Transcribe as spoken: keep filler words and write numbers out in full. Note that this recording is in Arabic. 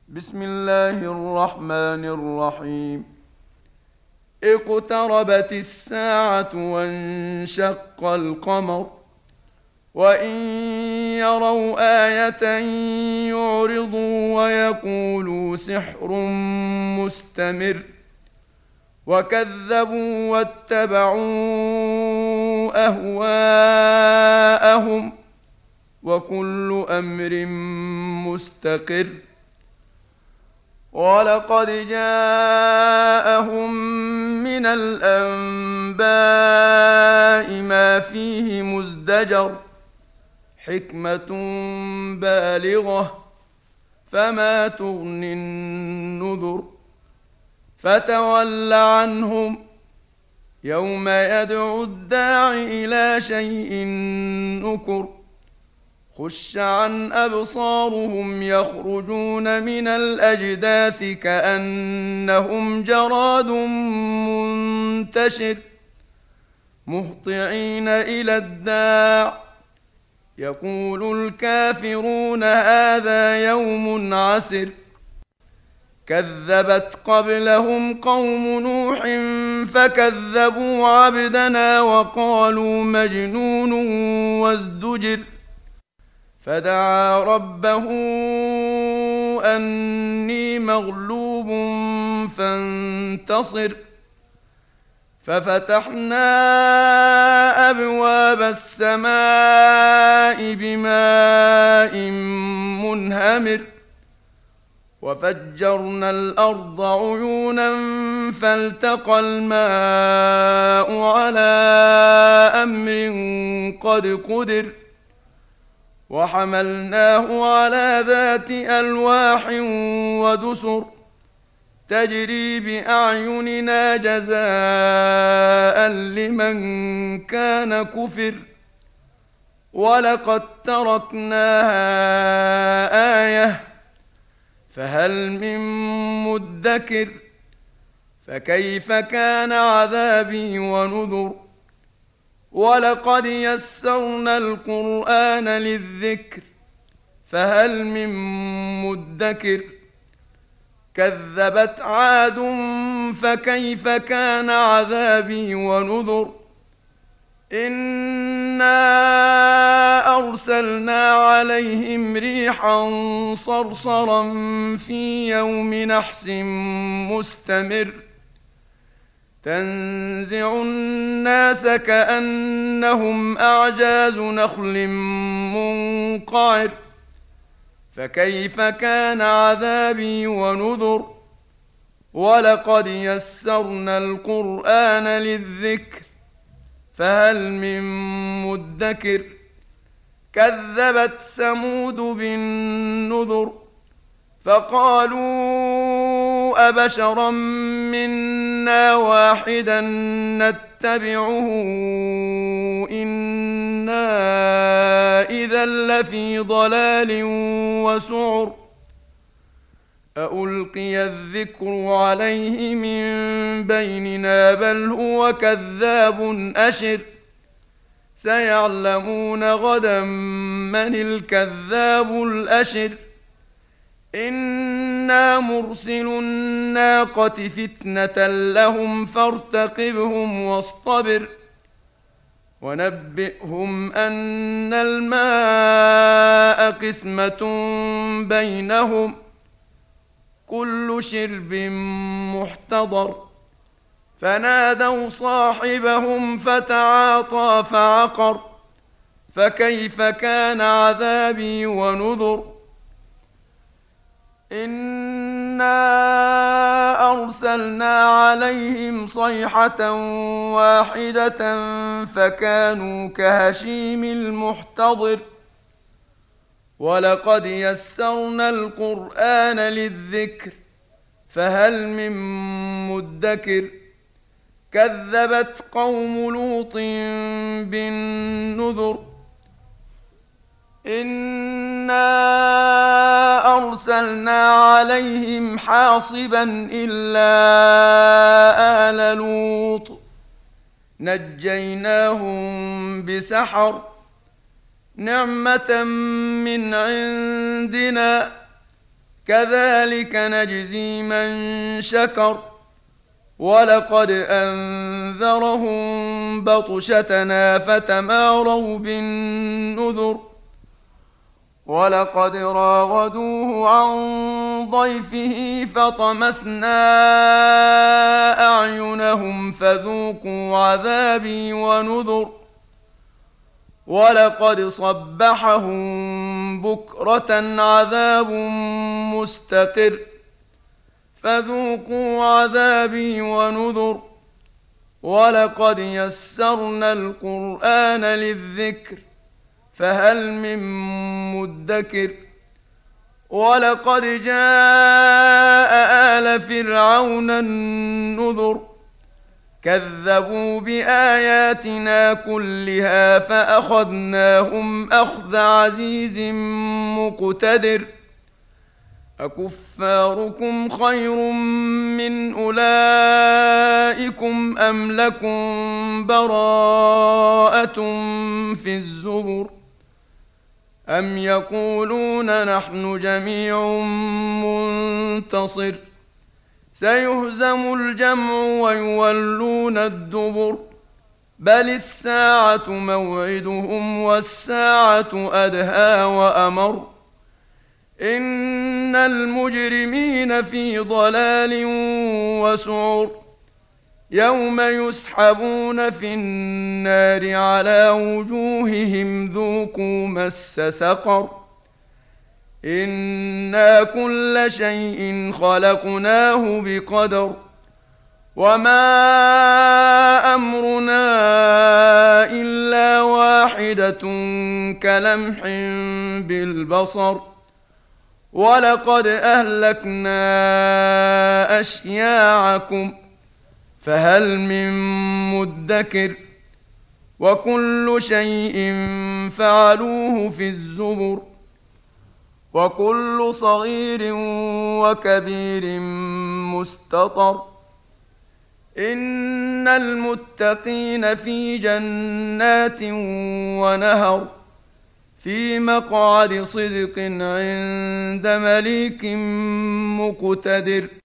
بسم الله الرحمن الرحيم. اقتربت الساعة وانشق القمر وإن يروا آية يعرضوا ويقولوا سحر مستمر وكذبوا واتبعوا أهواءهم وكل أمر مستقر. ولقد جاءهم من الأنباء ما فيه مزدجر حكمة بالغة فما تغني النذر. فتول عنهم يوم يدعو الداع إلى شيء نكر خش عن أبصارهم يخرجون من الأجداث كأنهم جراد منتشر مهطعين إلى الداع يقول الكافرون هذا يوم عسر. كذبت قبلهم قوم نوح فكذبوا عبدنا وقالوا مجنون وازدجر. فدعا ربه أني مغلوب فانتصر. ففتحنا أبواب السماء بماء منهمر وفجرنا الأرض عيونا فالتقى الماء على أمر قد قدر وحملناه على ذات ألواح ودسر تجري بأعيننا جزاء لمن كان كفر. ولقد تركناها آية فهل من مدكر. فكيف كان عذابي ونذر. ولقد يسرنا القرآن للذكر فهل من مدكر. كذبت عاد فكيف كان عذابي ونذر. إنا أرسلنا عليهم ريحا صرصرا في يوم نحس مستمر تنزع الناس كأنهم أعجاز نخل منقعر. فكيف كان عذابي ونذر. ولقد يسرنا القرآن للذكر فهل من مدكر. كذبت ثمود بالنذر فقالوا أبشرا منا واحدا نتبعه إنا إذا لفي ضلال وسعر. أألقي الذكر عليه من بيننا بل هو كذاب أشر. سيعلمون غدا من الكذاب الأشر. إنا مرسل الناقة فتنة لهم فارتقبهم واصطبر. ونبئهم أن الماء قسمة بينهم كل شرب محتضر. فنادوا صاحبهم فتعاطى فعقر. فكيف كان عذابي ونذر. إنا أرسلنا عليهم صيحة واحدة فكانوا كهشيم المحتضر. ولقد يسرنا القرآن للذكر فهل من مدكر. كذبت قوم لوط بالنذر. إنا أرسلنا عليهم حاصبا إلا آل لوط نجيناهم بسحر نعمة من عندنا كذلك نجزي من شكر ولقد أنذرهم بطشتنا فتماروا بالنذر ولقد راودوه عن ضيفه فطمسنا أعينهم فذوقوا عذابي ونذر ولقد صبحهم بكرة عذاب مستقر فذوقوا عذابي ونذر ولقد يسرنا القرآن للذكر فهل من مدكر ولقد جاء آل فرعون النذر كذبوا بآياتنا كلها فأخذناهم أخذ عزيز مقتدر أكفاركم خير من أولئكم أم لكم براءة في الزبر أم يقولون نحن جميع منتصر سيهزم الجمع ويولون الدبر بل الساعة موعدهم والساعة أدهى وأمر إن المجرمين في ضلال وسعر يوم يسحبون في النار على وجوههم ذوقوا مس سقر إنا كل شيء خلقناه بقدر وما أمرنا إلا واحدة كلمح بالبصر ولقد أهلكنا أشياعكم فهل من مدكر وكل شيء فعلوه في الزبر وكل صغير وكبير مستطر إن المتقين في جنات ونهر في مقعد صدق عند مليك مقتدر.